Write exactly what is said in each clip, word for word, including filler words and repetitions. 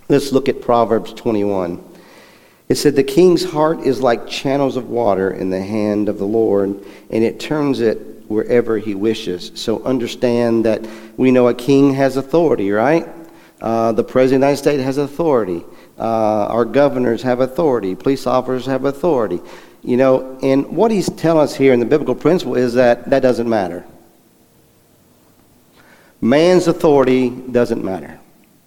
Let's look at Proverbs twenty-one. It said, the king's heart is like channels of water in the hand of the Lord, and it turns it wherever he wishes. So understand that we know a king has authority, right? Uh, the President of the United States has authority. Uh, our governors have authority. Police officers have authority. You know, and what he's telling us here in the biblical principle is that that doesn't matter. Man's authority doesn't matter.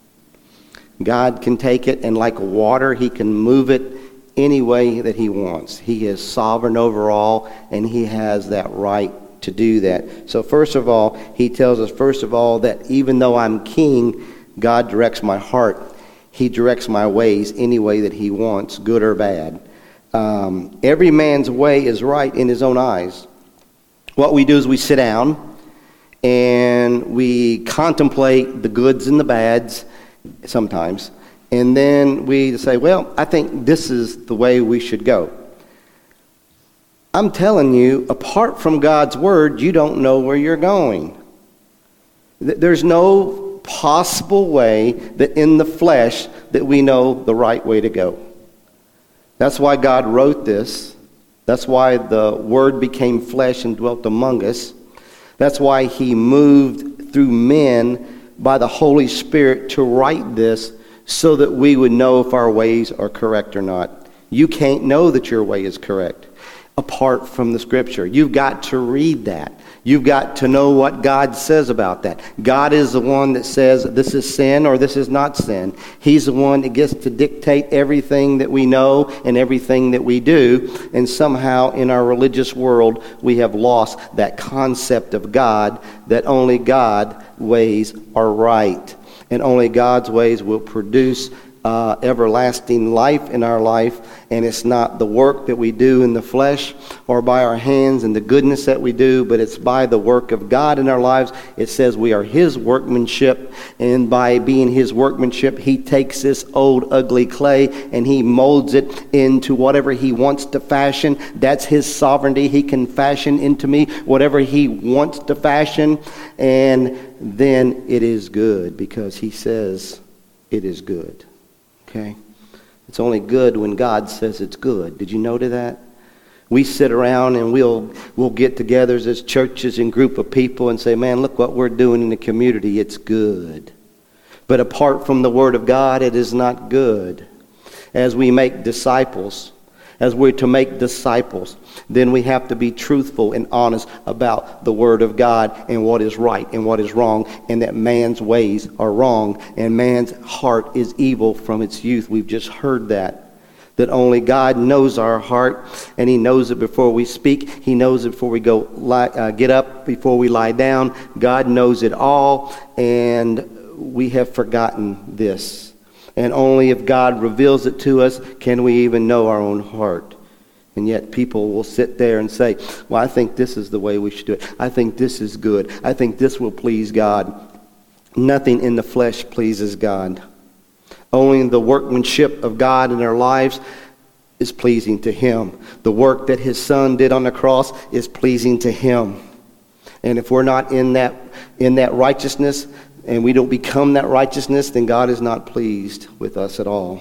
God can take it, and like water, he can move it any way that he wants. He is sovereign over all, and he has that right to do that. So first of all, he tells us, first of all, that even though I'm king, God directs my heart. He directs my ways any way that he wants, good or bad. Um, every man's way is right in his own eyes. What we do is we sit down and we contemplate the goods and the bads sometimes, and then we say, well, I think this is the way we should go. I'm telling you, apart from God's word, you don't know where you're going. There's no possible way that in the flesh that we know the right way to go. That's why God wrote this. That's why the Word became flesh and dwelt among us. That's why he moved through men by the Holy Spirit to write this so that we would know if our ways are correct or not. You can't know that your way is correct apart from the Scripture. You've got to read that. You've got to know what God says about that. God is the one that says this is sin or this is not sin. He's the one that gets to dictate everything that we know and everything that we do. And somehow in our religious world, we have lost that concept of God, that only God's ways are right. And only God's ways will produce Uh, everlasting life in our life, and it's not the work that we do in the flesh or by our hands and the goodness that we do, but it's by the work of God in our lives. It says we are his workmanship, and by being his workmanship, he takes this old ugly clay and he molds it into whatever he wants to fashion. That's his sovereignty. He can fashion into me whatever he wants to fashion, and then it is good because he says it is good. Okay? It's only good when God says it's good. Did you notice that? We sit around and we'll we'll get together as churches and group of people and say, man, look what we're doing in the community. It's good. But apart from the Word of God, it is not good. As we make disciples, as we're to make disciples, then we have to be truthful and honest about the Word of God and what is right and what is wrong, and that man's ways are wrong and man's heart is evil from its youth. We've just heard that. That only God knows our heart, and he knows it before we speak. He knows it before we go lie, uh, get up, before we lie down. God knows it all, and we have forgotten this. And only if God reveals it to us can we even know our own heart. And yet people will sit there and say, well, I think this is the way we should do it. I think this is good. I think this will please God. Nothing in the flesh pleases God. Only the workmanship of God in our lives is pleasing to him. The work that his Son did on the cross is pleasing to him. And if we're not in that in that righteousness, and we don't become that righteousness, then God is not pleased with us at all.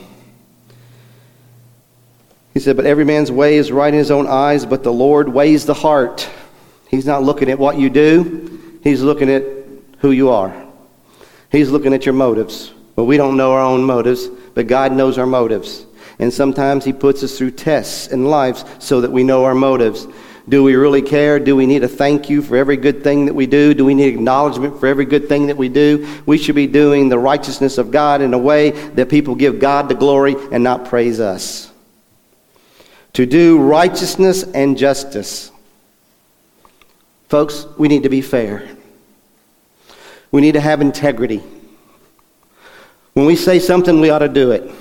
He said, but every man's way is right in his own eyes, but the Lord weighs the heart. He's not looking at what you do. He's looking at who you are. He's looking at your motives. Well, we don't know our own motives, but God knows our motives. And sometimes he puts us through tests in lives so that we know our motives. Do we really care? Do we need a thank you for every good thing that we do? Do we need acknowledgement for every good thing that we do? We should be doing the righteousness of God in a way that people give God the glory and not praise us. To do righteousness and justice. Folks, we need to be fair. We need to have integrity. When we say something, we ought to do it.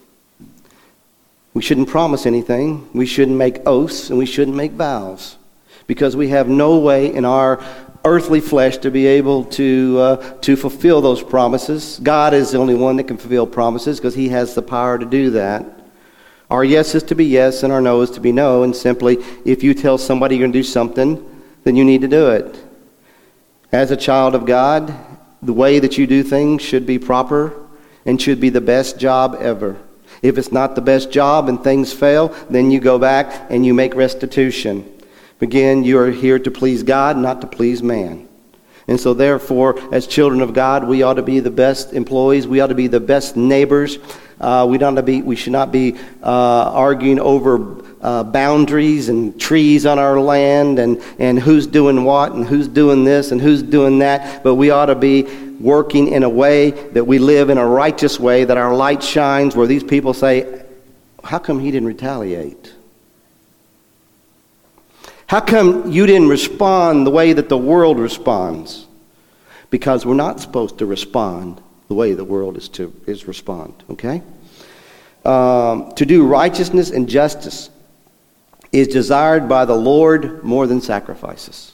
We shouldn't promise anything. We shouldn't make oaths, and we shouldn't make vows, because we have no way in our earthly flesh to be able to uh, to fulfill those promises. God is the only one that can fulfill promises because he has the power to do that. Our yes is to be yes, and our no is to be no. And simply, if you tell somebody you're going to do something, then you need to do it. As a child of God, the way that you do things should be proper and should be the best job ever. If it's not the best job and things fail, then you go back and you make restitution. Again, you are here to please God, not to please man. And so therefore, as children of God, we ought to be the best employees. We ought to be the best neighbors. Uh, we, don't to be, we should not be uh, arguing over uh, boundaries and trees on our land and, and who's doing what and who's doing this and who's doing that. But we ought to be working in a way that we live in a righteous way, that our light shines where these people say, how come he didn't retaliate? How come you didn't respond the way that the world responds? Because we're not supposed to respond the way the world is to is respond, okay? Um, to do righteousness and justice is desired by the Lord more than sacrifices.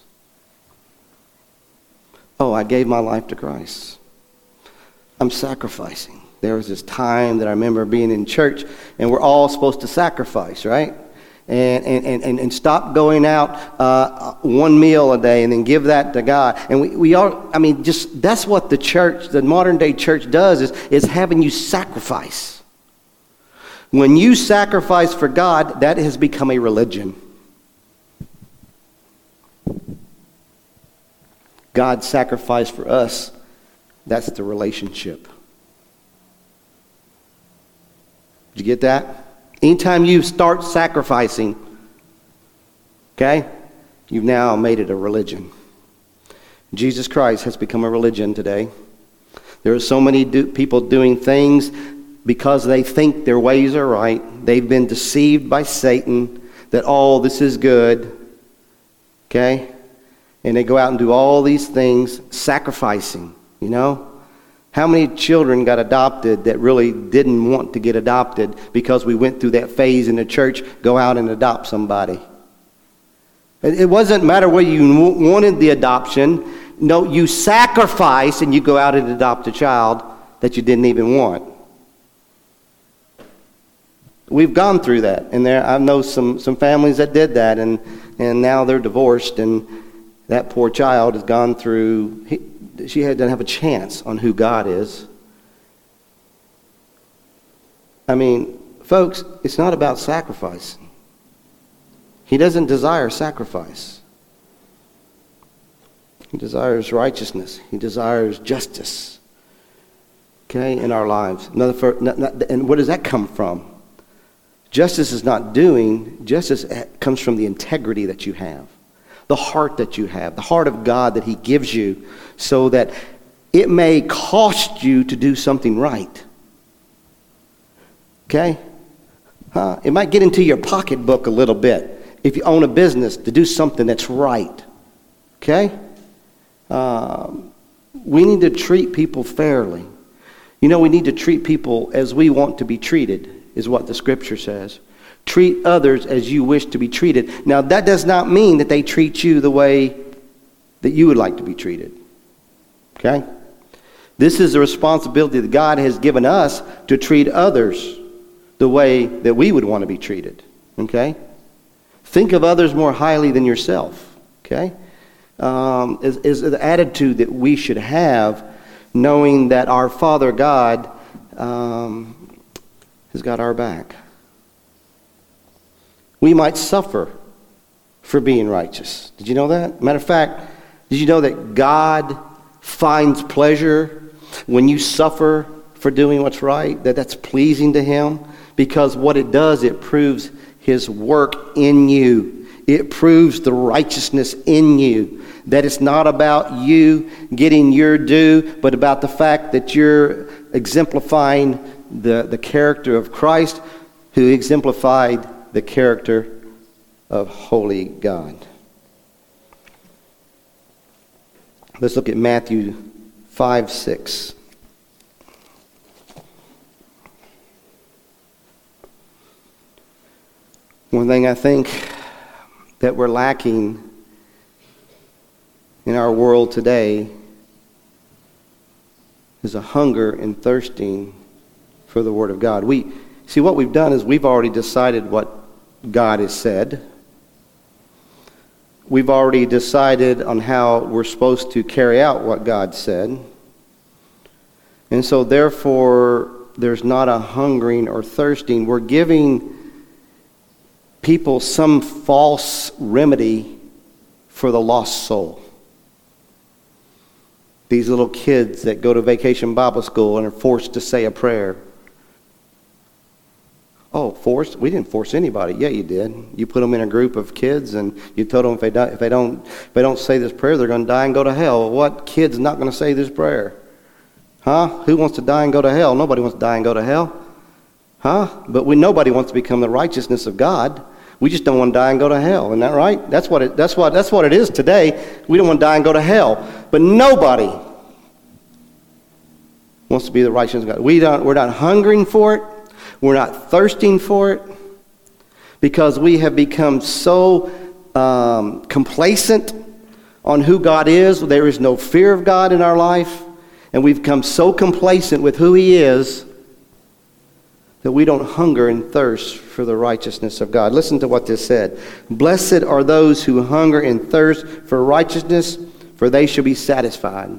Oh, I gave my life to Christ. I'm sacrificing. There was this time that I remember being in church, and we're all supposed to sacrifice, right? And, and, and, and stop going out uh, one meal a day and then give that to God. And we, we are, I mean, just that's what the church, the modern day church does, is, is having you sacrifice. When you sacrifice for God, that has become a religion. God sacrificed for us. That's the relationship. Did you get that? Anytime you start sacrificing, okay, you've now made it a religion. Jesus Christ has become a religion today. There are so many do- people doing things because they think their ways are right. They've been deceived by Satan that, oh, this is good, okay? And they go out and do all these things, sacrificing, you know? How many children got adopted that really didn't want to get adopted because we went through that phase in the church, go out and adopt somebody? It wasn't matter whether you wanted the adoption. No, you sacrifice and you go out and adopt a child that you didn't even want. We've gone through that. And there, I know some, some families that did that, and, and now they're divorced, and that poor child has gone through... He, She doesn't have a chance on who God is. I mean, folks, it's not about sacrifice. He doesn't desire sacrifice. He desires righteousness. He desires justice. Okay, in our lives. Another for, not, not, and where does that come from? Justice is not doing. Justice comes from the integrity that you have. The heart that you have, the heart of God that He gives you, so that it may cost you to do something right. Okay? Huh? It might get into your pocketbook a little bit if you own a business to do something that's right. Okay? Um, we need to treat people fairly. You know, we need to treat people as we want to be treated, is what the Scripture says. Treat others as you wish to be treated. Now, that does not mean that they treat you the way that you would like to be treated. Okay? This is a responsibility that God has given us to treat others the way that we would want to be treated. Okay? Think of others more highly than yourself. Okay? Um, is, is the attitude that we should have, knowing that our Father God um, has got our back. We might suffer for being righteous. Did you know that? Matter of fact, did you know that God finds pleasure when you suffer for doing what's right? That that's pleasing to Him? Because what it does, it proves His work in you. It proves the righteousness in you. That it's not about you getting your due, but about the fact that you're exemplifying the, the character of Christ, who exemplified the character of holy God. Let's look at Matthew five six. One thing I think that we're lacking in our world today is a hunger and thirsting for the Word of God. We see what we've done is we've already decided what God has said. We've already decided on how we're supposed to carry out what God said. And so therefore, there's not a hungering or thirsting. We're giving people some false remedy for the lost soul. These little kids that go to Vacation Bible School and are forced to say a prayer. Oh, forced? We didn't force anybody. Yeah, you did. You put them in a group of kids, and you told them if they die, if they don't if they don't say this prayer, they're going to die and go to hell. What kid's not going to say this prayer? Huh? Who wants to die and go to hell? Nobody wants to die and go to hell. Huh? But we nobody wants to become the righteousness of God. We just don't want to die and go to hell. Isn't that right? That's what it. That's what. That's what it is today. We don't want to die and go to hell. But nobody wants to be the righteousness of God. We don't. We're not hungering for it. We're not thirsting for it, because we have become so um, complacent on who God is. There is no fear of God in our life, and we've become so complacent with who He is that we don't hunger and thirst for the righteousness of God. Listen to what this said. Blessed are those who hunger and thirst for righteousness, for they shall be satisfied.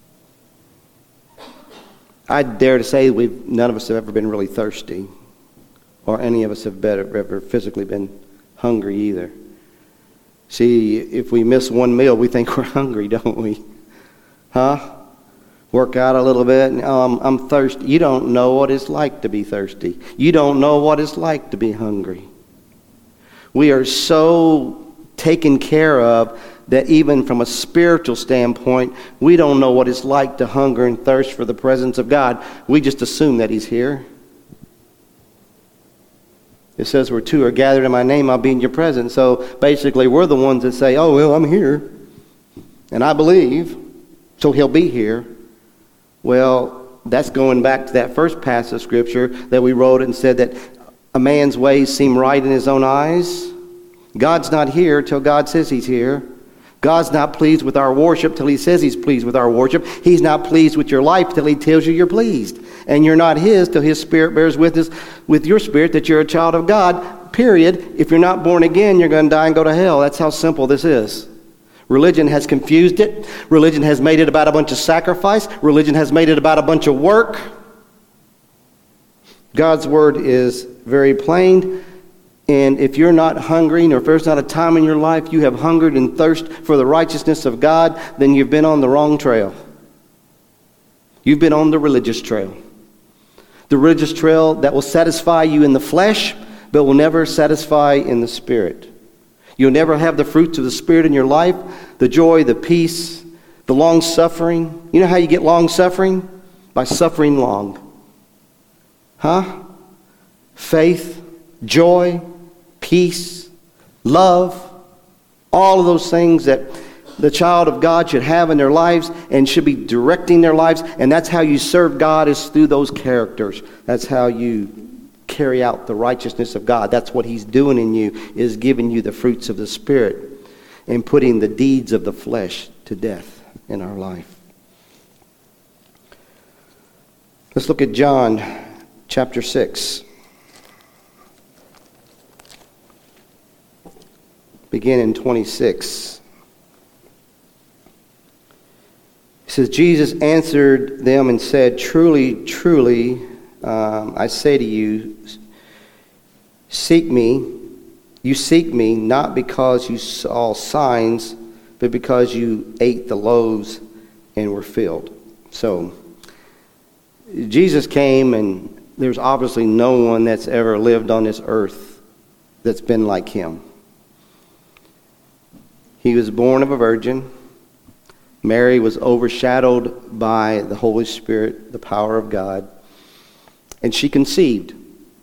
I dare to say we've none of us have ever been really thirsty, or any of us have better, ever physically been hungry either. See, if we miss one meal, we think we're hungry, don't we? Huh? Work out a little bit, and oh, I'm, I'm thirsty. You don't know what it's like to be thirsty. You don't know what it's like to be hungry. We are so taken care of that even from a spiritual standpoint, we don't know what it's like to hunger and thirst for the presence of God. We just assume that He's here. It says where two are gathered in my name, I'll be in your presence. So basically, we're the ones that say, oh, well, I'm here, and I believe, so He'll be here. Well, that's going back to that first passage of Scripture that we wrote and said that a man's ways seem right in his own eyes. God's not here till God says He's here. God's not pleased with our worship till He says He's pleased with our worship. He's not pleased with your life till He tells you you're pleased. And you're not His till His Spirit bears witness with your spirit that you're a child of God, period. If you're not born again, you're going to die and go to hell. That's how simple this is. Religion has confused it. Religion has made it about a bunch of sacrifice. Religion has made it about a bunch of work. God's Word is very plain. And if you're not hungering, or if there's not a time in your life you have hungered and thirst for the righteousness of God, then you've been on the wrong trail. You've been on the religious trail. The religious trail that will satisfy you in the flesh, but will never satisfy in the Spirit. You'll never have the fruits of the Spirit in your life, the joy, the peace, the long-suffering. You know how you get long-suffering? By suffering long. Huh? Faith, joy, peace, love, all of those things that the child of God should have in their lives and should be directing their lives. And that's how you serve God, is through those characters. That's how you carry out the righteousness of God. That's what He's doing in you, is giving you the fruits of the Spirit and putting the deeds of the flesh to death in our life. Let's look at John chapter six. Begin in twenty-six. It says, Jesus answered them and said, Truly, truly, um, I say to you, seek me, you seek me not because you saw signs, but because you ate the loaves and were filled. So, Jesus came, and there's obviously no one that's ever lived on this earth that's been like Him. He was born of a virgin. Mary was overshadowed by the Holy Spirit, the power of God. And she conceived.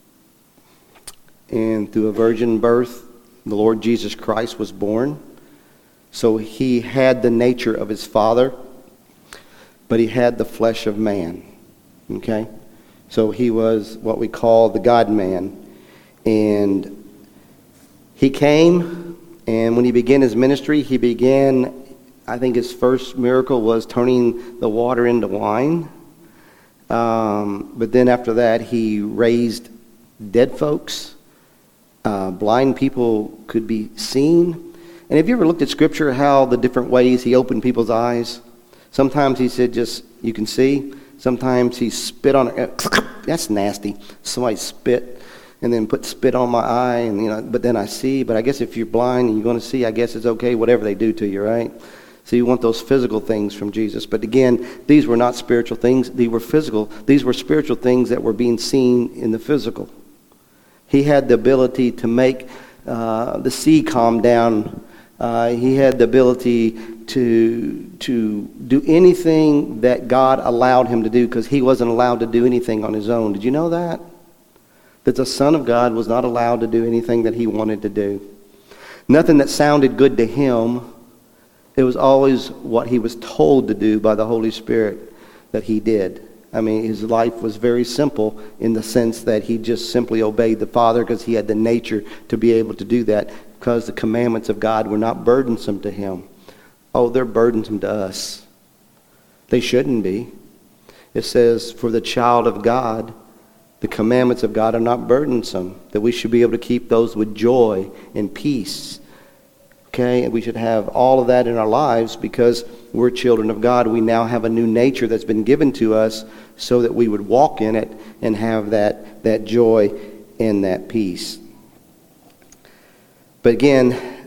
And through a virgin birth, the Lord Jesus Christ was born. So He had the nature of His Father, but He had the flesh of man. Okay? So He was what we call the God-man. And He came, and when He began His ministry, He began, I think His first miracle was turning the water into wine. Um, but then after that, He raised dead folks. Uh, blind people could be seen. And have you ever looked at Scripture, how the different ways He opened people's eyes? Sometimes He said, just, you can see. Sometimes he spit on it. That's nasty. Somebody spit and then put spit on my eye, and you know. But then I see. But I guess if you're blind and you're going to see, I guess it's okay. Whatever they do to you, right? So you want those physical things from Jesus. But again, these were not spiritual things. These were physical. These were spiritual things that were being seen in the physical. He had the ability to make uh, the sea calm down. Uh, he had the ability to to do anything that God allowed him to do, because he wasn't allowed to do anything on his own. Did you know that? That the Son of God was not allowed to do anything that he wanted to do. Nothing that sounded good to him. It was always what he was told to do by the Holy Spirit that he did. I mean, his life was very simple in the sense that he just simply obeyed the Father because he had the nature to be able to do that, because the commandments of God were not burdensome to him. Oh, they're burdensome to us. They shouldn't be. It says, for the child of God, the commandments of God are not burdensome, that we should be able to keep those with joy and peace. Okay, and we should have all of that in our lives because we're children of God. We now have a new nature that's been given to us so that we would walk in it and have that, that joy and that peace. But again,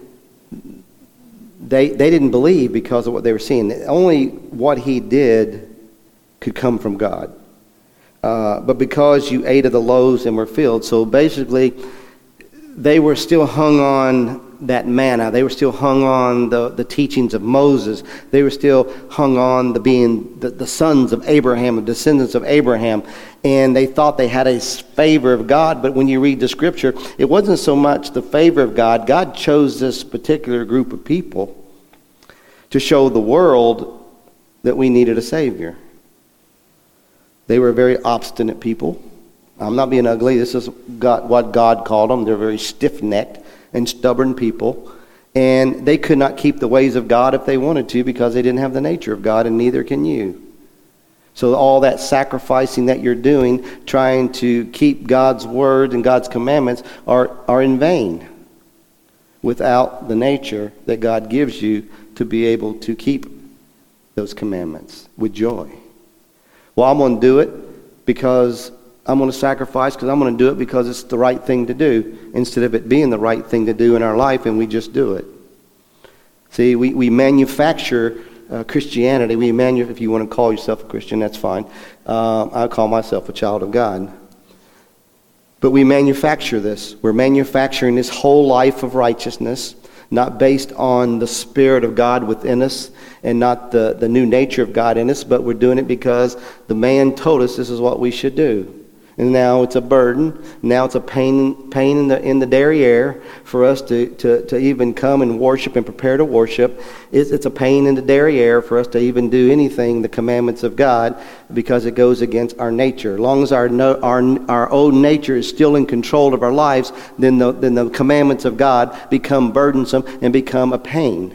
they they didn't believe because of what they were seeing. Only what he did could come from God. Uh, but because you ate of the loaves and were filled. So basically, they were still hung on that manna. They were still hung on the, the teachings of Moses. They were still hung on the being the, the sons of Abraham, the descendants of Abraham. And they thought they had a favor of God. But when you read the scripture, it wasn't so much the favor of God. God chose this particular group of people to show the world that we needed a Savior. They were very obstinate people. I'm not being ugly. This is God, what God called them. They're very stiff-necked and stubborn people. And they could not keep the ways of God if they wanted to because they didn't have the nature of God, and neither can you. So all that sacrificing that you're doing, trying to keep God's word and God's commandments are, are in vain without the nature that God gives you to be able to keep those commandments with joy. Well, I'm going to do it because I'm going to sacrifice because I'm going to do it because it's the right thing to do, instead of it being the right thing to do in our life and we just do it. See, we, we manufacture uh, Christianity. We manu- If you want to call yourself a Christian, that's fine. Uh, I call myself a child of God. But we manufacture this. We're manufacturing this whole life of righteousness, not based on the Spirit of God within us and not the, the new nature of God in us, but we're doing it because the man told us this is what we should do. And now it's a burden. Now it's a pain pain in the in the derriere for us to, to, to even come and worship and prepare to worship. It's, it's a pain in the derriere for us to even do anything, the commandments of God, because it goes against our nature. As long as our no, our our own nature is still in control of our lives, then the then the commandments of God become burdensome and become a pain.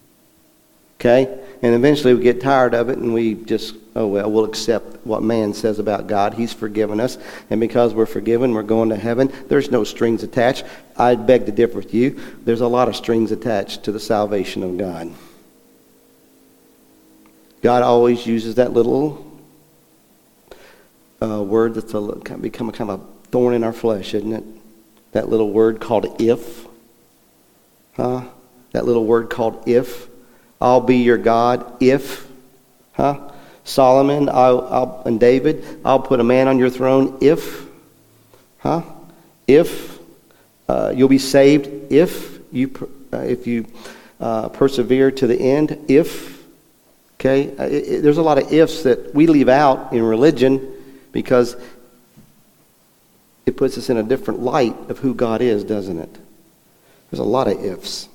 Okay? And eventually we get tired of it and we just, oh well, we'll accept what man says about God. He's forgiven us. And because we're forgiven, we're going to heaven. There's no strings attached. I beg to differ with you. There's a lot of strings attached to the salvation of God. God always uses that little uh, word that's a, become a kind of a thorn in our flesh, isn't it? That little word called if. Huh? That little word called if. I'll be your God if, huh? Solomon I'll, I'll, and David, I'll put a man on your throne if, huh? If uh, you'll be saved, if you uh, if you uh, persevere to the end, if, okay? Uh, it, it, there's a lot of ifs that we leave out in religion because it puts us in a different light of who God is, doesn't it? There's a lot of ifs.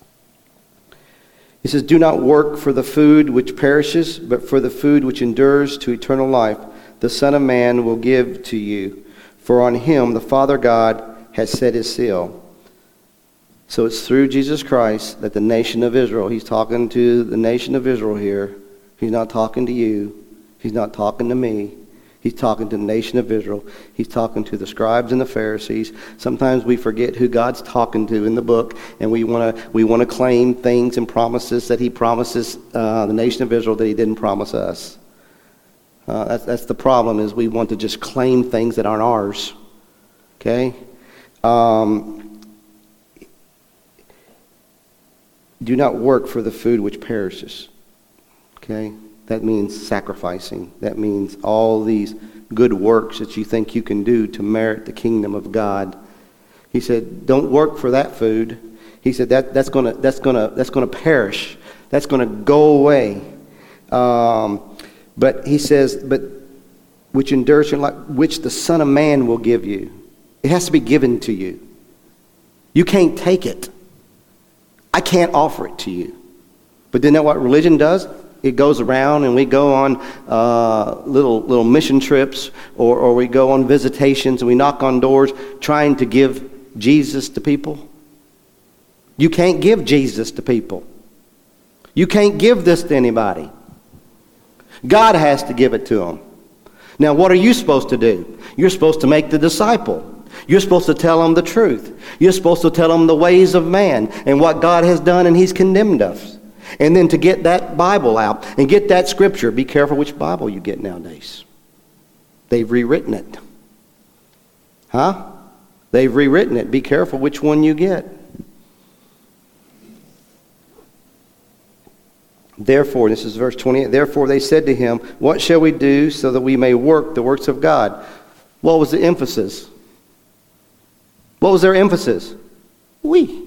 He says, do not work for the food which perishes, but for the food which endures to eternal life. The Son of Man will give to you. For on him the Father God has set his seal. So it's through Jesus Christ that the nation of Israel, he's talking to the nation of Israel here. He's not talking to you. He's not talking to me. He's talking to the nation of Israel. He's talking to the scribes and the Pharisees. Sometimes we forget who God's talking to in the book, and we want to we want to claim things and promises that he promises uh, the nation of Israel that he didn't promise us. Uh, that's, that's the problem, is we want to just claim things that aren't ours. Okay? Um, do not work for the food which perishes. Okay? That means sacrificing. That means all these good works that you think you can do to merit the kingdom of God. He said, don't work for that food. He said that that's gonna that's gonna that's gonna perish. That's gonna go away. Um, but he says, but which endures your life, which the Son of Man will give you. It has to be given to you. You can't take it. I can't offer it to you. But then, you know what religion does? It goes around and we go on uh, little little mission trips, or, or we go on visitations and we knock on doors trying to give Jesus to people. You can't give Jesus to people. You can't give this to anybody. God has to give it to them. Now, what are you supposed to do? You're supposed to make the disciple. You're supposed to tell them the truth. You're supposed to tell them the ways of man and what God has done and He's condemned us. And then to get that Bible out and get that scripture. Be careful which Bible you get nowadays. They've rewritten it. Huh? They've rewritten it. Be careful which one you get. Therefore, this is verse twenty-eight, therefore they said to him, what shall we do so that we may work the works of God? What was the emphasis? What was their emphasis? We.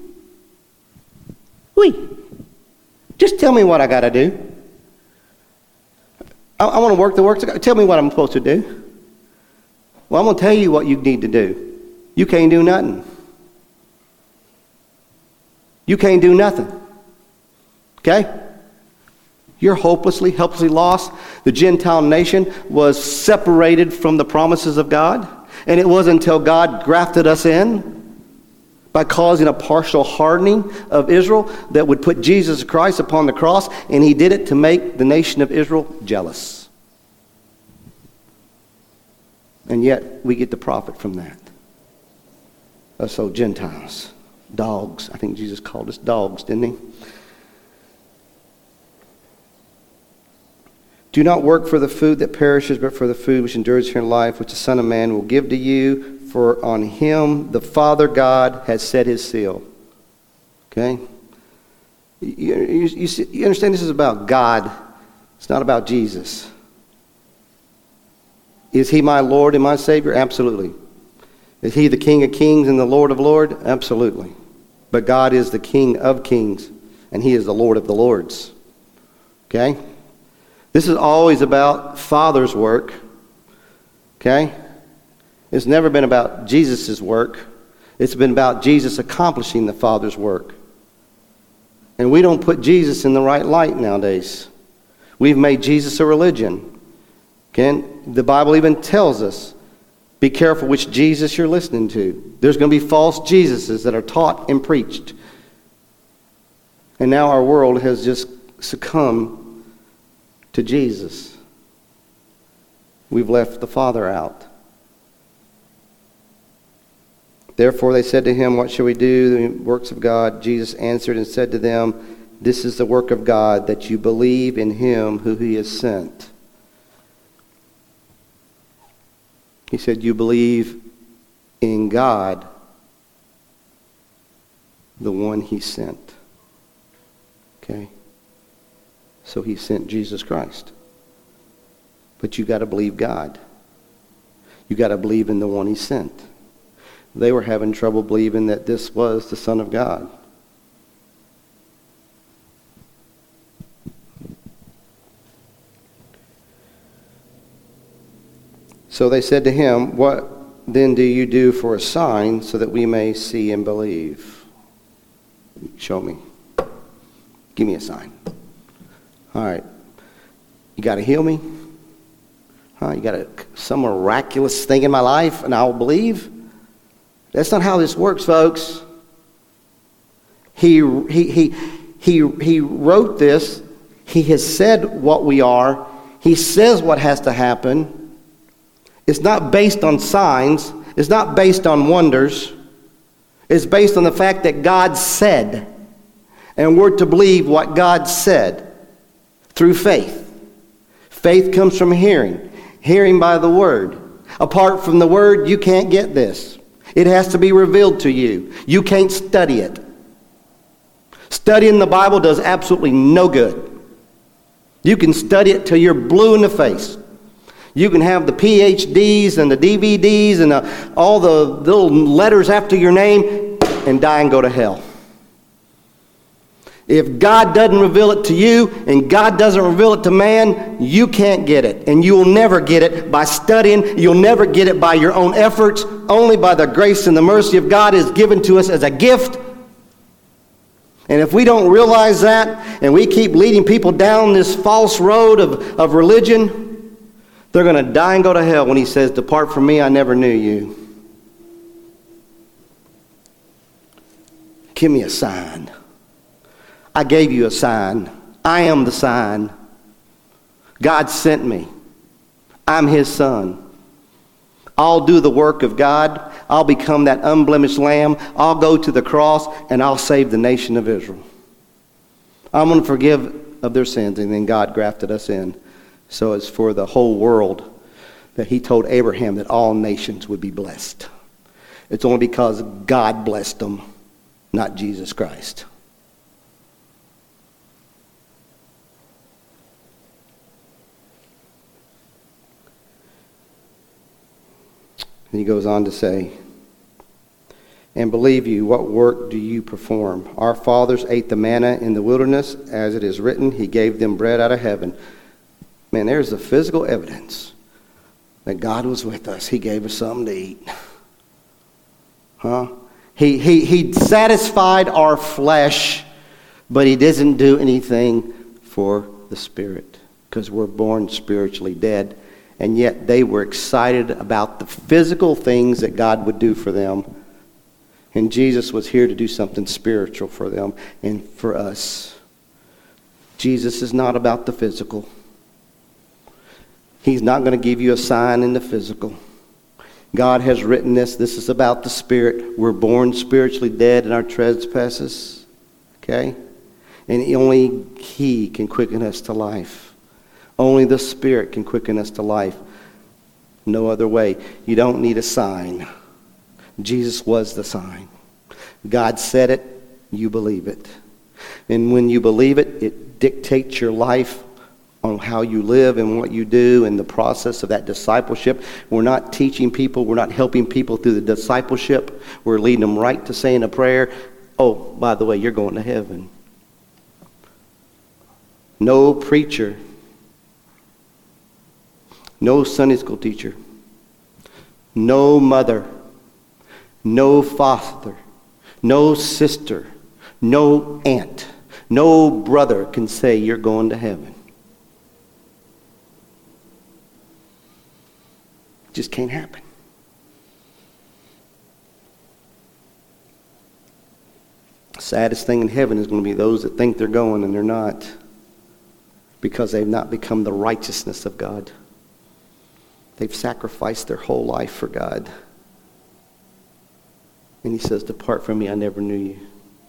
We. Just tell me what I got to do. I, I want to work the works of God. Tell me what I'm supposed to do. Well, I'm going to tell you what you need to do. You can't do nothing. You can't do nothing. Okay? You're hopelessly, helplessly lost. The Gentile nation was separated from the promises of God. And it wasn't until God grafted us in by causing a partial hardening of Israel that would put Jesus Christ upon the cross. And He did it to make the nation of Israel jealous. And yet we get the profit from that. Uh, so Gentiles, dogs. I think Jesus called us dogs, didn't He? Do not work for the food that perishes, but for the food which endures here in life, which the Son of Man will give to you. For on Him the Father God has set His seal. Okay? You, you, you, see, you understand this is about God. It's not about Jesus. Is He my Lord and my Savior? Absolutely. Is He the King of Kings and the Lord of Lords? Absolutely. But God is the King of Kings, and He is the Lord of the Lords. Okay? This is always about Father's work. Okay? It's never been about Jesus' work. It's been about Jesus accomplishing the Father's work. And we don't put Jesus in the right light nowadays. We've made Jesus a religion. Okay? The Bible even tells us, be careful which Jesus you're listening to. There's going to be false Jesuses that are taught and preached. And now our world has just succumbed to Jesus. We've left the Father out. Therefore they said to him, what shall we do? The works of God. Jesus answered and said to them, this is the work of God, that you believe in Him who He has sent. He said, you believe in God, the one He sent. Okay? So He sent Jesus Christ. But you got to believe God. You got to believe in the one He sent. They were having trouble believing that this was the Son of God. So they said to him, what then do you do for a sign so that we may see and believe? Show me. Give me a sign. All right. You got to heal me? Huh? You got to some miraculous thing in my life and I will believe? That's not how this works, folks. He, he, he, he, he wrote this. He has said what we are. He says what has to happen. It's not based on signs. It's not based on wonders. It's based on the fact that God said. And we're to believe what God said through faith. Faith comes from hearing, Hearing by the Word. Apart from the Word, you can't get this. It has to be revealed to you. You can't study it. Studying the Bible does absolutely no good. You can study it till you're blue in the face. You can have the P H Ds and the D V Ds and the, all the little letters after your name and die and go to hell. If God doesn't reveal it to you and God doesn't reveal it to man, you can't get it. And you will never get it by studying. You'll never get it by your own efforts. Only by the grace and the mercy of God is given to us as a gift. And if we don't realize that and we keep leading people down this false road of, of religion, they're going to die and go to hell when he says, "Depart from me, I never knew you." Give me a sign. I gave you a sign. I am the sign. God sent me. I'm his son. I'll do the work of God. I'll become that unblemished lamb. I'll go to the cross and I'll save the nation of Israel. I'm going to forgive of their sins. And then God grafted us in. So it's for the whole world that he told Abraham that all nations would be blessed. It's only because God blessed them, not Jesus Christ. And he goes on to say, "And believe you, what work do you perform? Our fathers ate the manna in the wilderness, as it is written, he gave them bread out of heaven." Man, there's the physical evidence that God was with us. He gave us something to eat. Huh? He, he, he satisfied our flesh, but he doesn't do anything for the spirit, because we're born spiritually dead. And yet they were excited about the physical things that God would do for them. And Jesus was here to do something spiritual for them and for us. Jesus is not about the physical. He's not going to give you a sign in the physical. God has written this. This is about the spirit. We're born spiritually dead in our trespasses. Okay? And only he can quicken us to life. Only the Spirit can quicken us to life. No other way. You don't need a sign. Jesus was the sign. God said it, you believe it. And when you believe it, it dictates your life on how you live and what you do and the process of that discipleship. We're not teaching people. We're not helping people through the discipleship. We're leading them right to saying a prayer. Oh, by the way, you're going to heaven. No preacher, no Sunday school teacher, no mother, no father, no sister, no aunt, no brother can say you're going to heaven. It just can't happen. The saddest thing in heaven is going to be those that think they're going and they're not, because they've not become the righteousness of God. They've sacrificed their whole life for God. And he says, "Depart from me, I never knew you."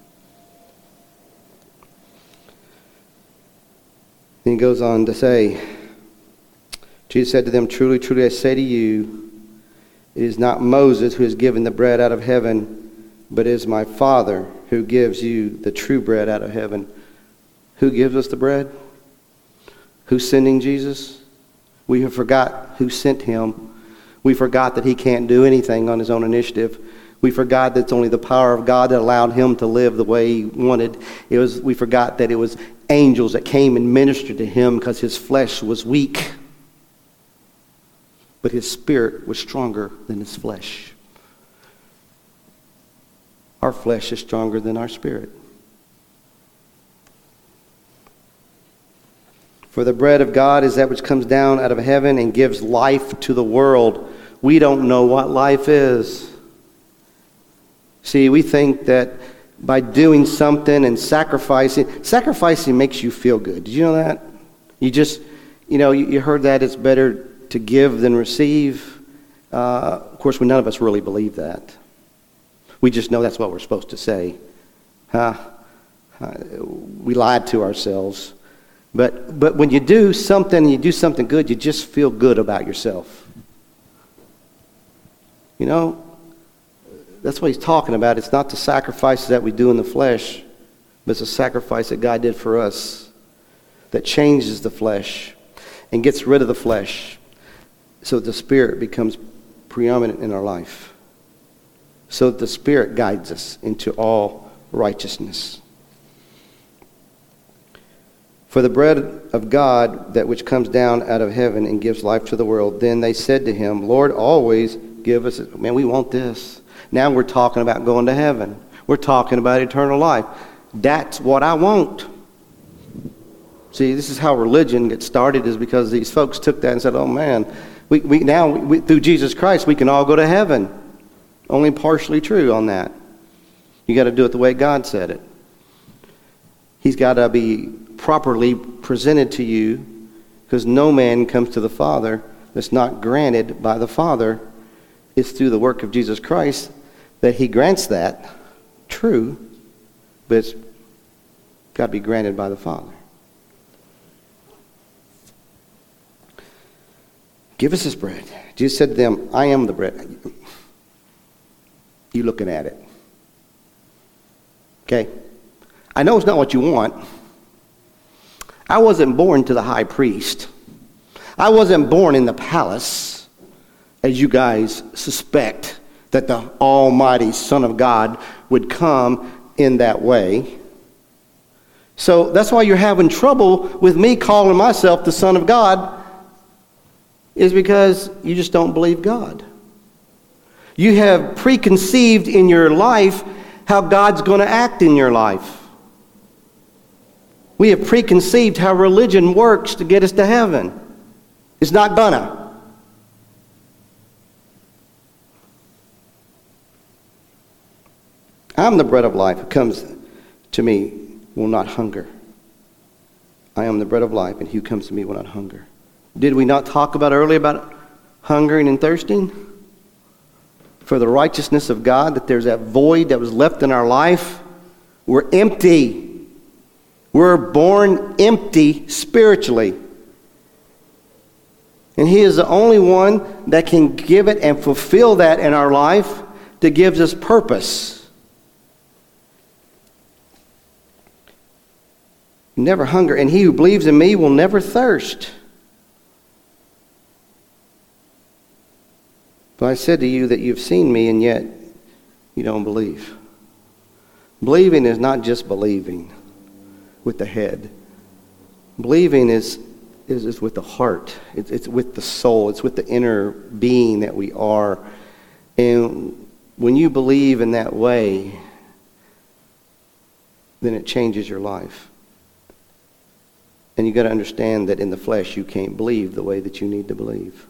Then he goes on to say, Jesus said to them, "Truly, truly, I say to you, it is not Moses who has given the bread out of heaven, but it is my Father who gives you the true bread out of heaven." Who gives us the bread? Who's sending Jesus? We have forgot who sent him. We forgot that he can't do anything on his own initiative. We forgot that it's only the power of God that allowed him to live the way he wanted. It was. We forgot that it was angels that came and ministered to him because his flesh was weak. But his spirit was stronger than his flesh. Our flesh is stronger than our spirit. For the bread of God is that which comes down out of heaven and gives life to the world. We don't know what life is. See, we think that by doing something and sacrificing, sacrificing makes you feel good. Did you know that? You just, you know, you, you heard that it's better to give than receive. Uh, of course, we, none of us really believe that. We just know that's what we're supposed to say. Huh? Uh, we lied to ourselves. But but when you do something, you do something good, you just feel good about yourself. You know, that's what he's talking about. It's not the sacrifices that we do in the flesh, but it's a sacrifice that God did for us that changes the flesh and gets rid of the flesh so that the Spirit becomes preeminent in our life. So that the Spirit guides us into all righteousness. For the bread of God, that which comes down out of heaven and gives life to the world. Then they said to him, Lord, always give us, man, we want this. Now we're talking about going to heaven. We're talking about eternal life. That's what I want. See, this is how religion gets started, is because these folks took that and said, oh man, we, we now we, through Jesus Christ we can all go to heaven. Only partially true on that. You got to do it the way God said it. He's got to be properly presented to you, because no man comes to the Father that's not granted by the Father. It's through the work of Jesus Christ that he grants that. True, but it's got to be granted by the Father. Give us this bread. Jesus said to them, I am the bread. You looking at it. Okay? I know it's not what you want. I wasn't born to the high priest. I wasn't born in the palace, as you guys suspect that the almighty Son of God would come in that way. So that's why you're having trouble with me calling myself the Son of God, is because you just don't believe God. You have preconceived in your life how God's going to act in your life. We have preconceived how religion works to get us to heaven. It's not gonna. I'm the bread of life. Who comes to me will not hunger. I am the bread of life, and he who comes to me will not hunger. Did we not talk about earlier about hungering and thirsting for the righteousness of God, that there's that void that was left in our life? We're empty. We're born empty spiritually. And he is the only one that can give it and fulfill that in our life, that gives us purpose. Never hunger, and he who believes in me will never thirst. But I said to you that you've seen me, and yet you don't believe. Believing is not just believing with the head. Believing is, is, is with the heart. It's, it's with the soul. It's with the inner being that we are. And when you believe in that way, then it changes your life. And you've got to understand that in the flesh you can't believe the way that you need to believe.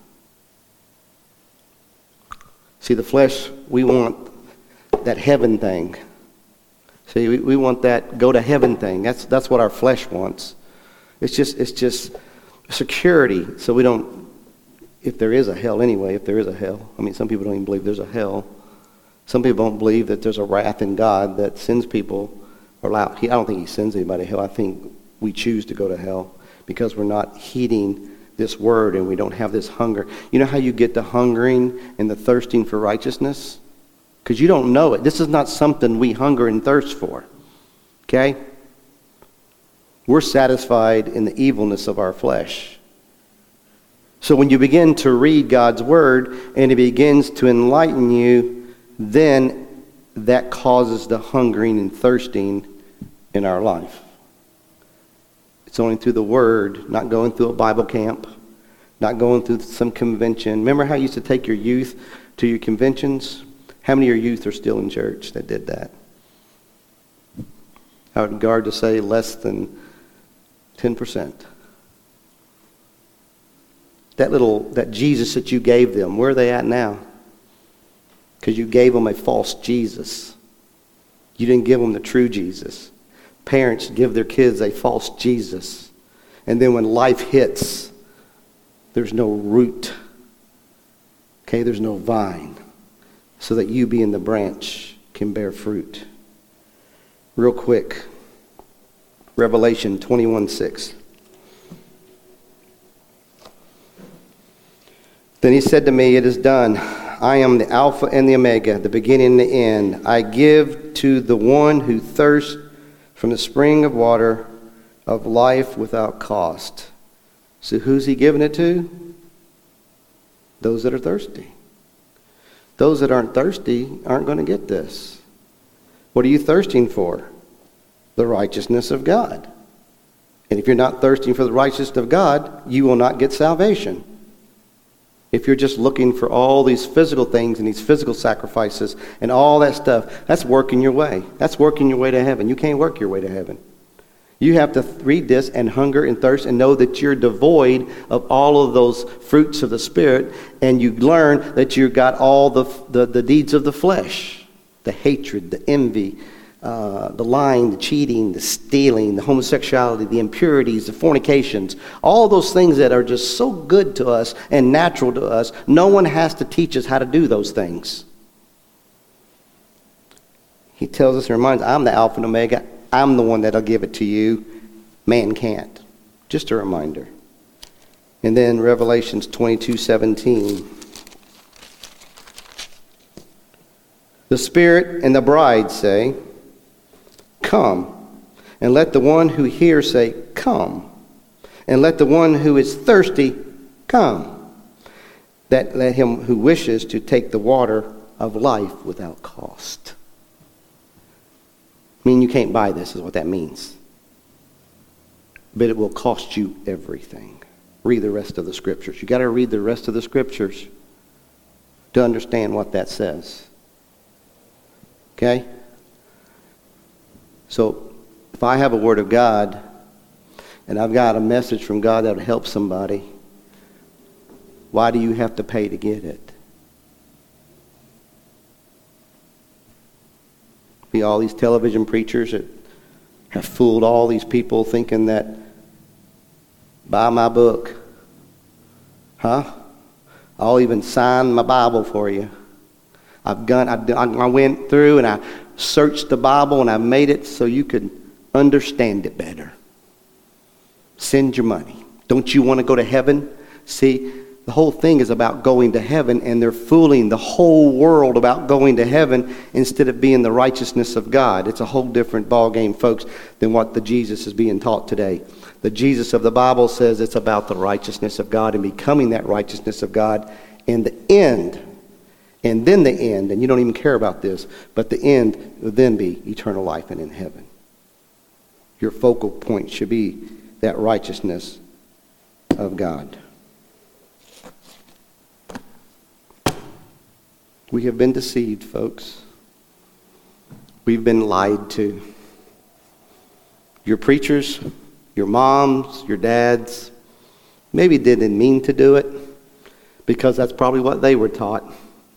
See, the flesh, we want that heaven thing. See, we, we want that go to heaven thing. That's that's what our flesh wants. It's just it's just security. So we don't, if there is a hell anyway, if there is a hell. I mean, some people don't even believe there's a hell. Some people don't believe that there's a wrath in God that sends people or allow. He, I don't think he sends anybody to hell. I think we choose to go to hell because we're not heeding this word, and we don't have this hunger. You know how you get the hungering and the thirsting for righteousness? Because you don't know it. This is not something we hunger and thirst for. Okay? We're satisfied in the evilness of our flesh. So when you begin to read God's word and it begins to enlighten you, then that causes the hungering and thirsting in our life. It's only through the word, not going through a Bible camp, not going through some convention. Remember how you used to take your youth to your conventions? How many of your youth are still in church that did that? I would guard to say less than ten percent. That little, that Jesus that you gave them, where are they at now? Because you gave them a false Jesus. You didn't give them the true Jesus. Parents give their kids a false Jesus. And then when life hits, there's no root. Okay, there's no vine. So that you being the branch can bear fruit. Real quick. Revelation twenty-one six. Then he said to me, "It is done. I am the Alpha and the Omega, the beginning and the end. I give to the one who thirsts from the spring of water of life without cost." So who's he giving it to? Those that are thirsty. Those that aren't thirsty aren't going to get this. What are you thirsting for? The righteousness of God. And if you're not thirsting for the righteousness of God, you will not get salvation. If you're just looking for all these physical things and these physical sacrifices and all that stuff, that's working your way. That's working your way to heaven. You can't work your way to heaven. You have to read this and hunger and thirst and know that you're devoid of all of those fruits of the Spirit, and you learn that you've got all the, the, the deeds of the flesh, the hatred, the envy, uh, the lying, the cheating, the stealing, the homosexuality, the impurities, the fornications, all those things that are just so good to us and natural to us. No one has to teach us how to do those things. He tells us and reminds us, I'm the Alpha and Omega. I'm the one that'll give it to you. Man can't. Just a reminder. And then Revelations twenty-two seventeen. The Spirit and the bride say, "Come." And let the one who hears say, "Come." And let the one who is thirsty come. That let him who wishes to take the water of life without cost. I mean, you can't buy this is what that means. But it will cost you everything. Read the rest of the scriptures. You got to read the rest of the scriptures to understand what that says. Okay? So, if I have a word of God, and I've got a message from God that will help somebody, why do you have to pay to get it? Be all these television preachers that have fooled all these people thinking that, buy my book. Huh? I'll even sign my Bible for you. I've gone, I've, I went through and I searched the Bible and I made it so you could understand it better. Send your money. Don't you want to go to heaven? See, the whole thing is about going to heaven, and they're fooling the whole world about going to heaven instead of being the righteousness of God. It's a whole different ballgame, folks, than what the Jesus is being taught today. The Jesus of the Bible says it's about the righteousness of God and becoming that righteousness of God in the end. And then the end, and you don't even care about this, but the end will then be eternal life and in heaven. Your focal point should be that righteousness of God. We have been deceived, folks. We've been lied to. Your preachers, your moms, your dads, maybe didn't mean to do it because that's probably what they were taught.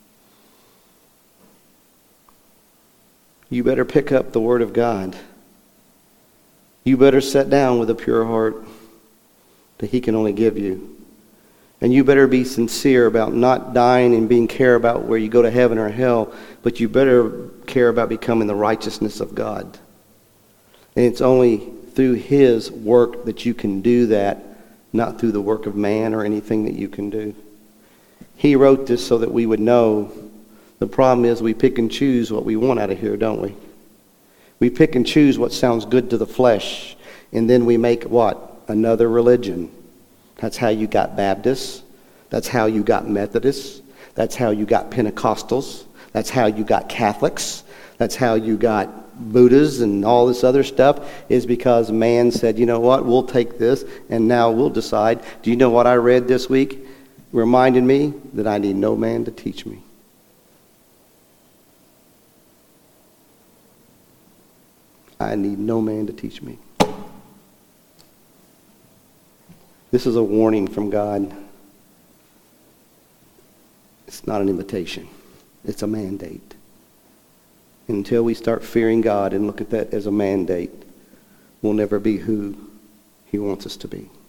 You better pick up the Word of God. You better sit down with a pure heart that He can only give you. And you better be sincere about not dying and being care about where you go to heaven or hell, but you better care about becoming the righteousness of God. And it's only through His work that you can do that, not through the work of man or anything that you can do. He wrote this so that we would know. The problem is we pick and choose what we want out of here, don't we? We pick and choose what sounds good to the flesh, and then we make what? Another religion. That's how you got Baptists. That's how you got Methodists. That's how you got Pentecostals. That's how you got Catholics. That's how you got Buddhas and all this other stuff, is because man said, you know what, we'll take this and now we'll decide. Do you know what I read this week? Reminded me that I need no man to teach me. I need no man to teach me. This is a warning from God. It's not an invitation. It's a mandate. Until we start fearing God and look at that as a mandate, we'll never be who He wants us to be.